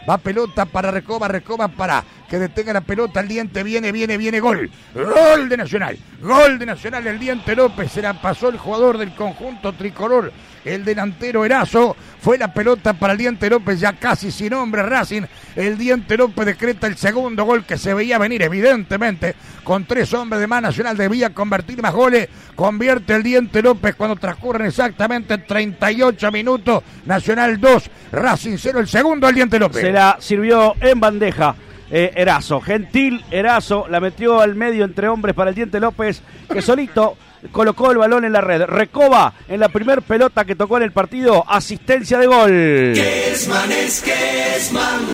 Va pelota para Recoba para que detenga la pelota. El Diente viene, gol. Gol de Nacional. Gol de Nacional, el Diente López. Se la pasó el jugador del conjunto tricolor, el delantero Erazo. Fue la pelota para el Diente López, ya casi sin hombre Racing. El Diente López decreta el segundo gol que se veía venir, evidentemente. Con 3 hombres de más, Nacional debía convertir más goles. Convierte el Diente López cuando transcurren exactamente 38 minutos. Nacional 2, Racing 0, el segundo al Diente López. Se la sirvió en bandeja Erazo. Gentil Erazo la metió al medio entre hombres para el Diente López, que solito colocó el balón en la red. Recoba en la primer pelota que tocó en el partido, asistencia de gol. Kessman es Kessman.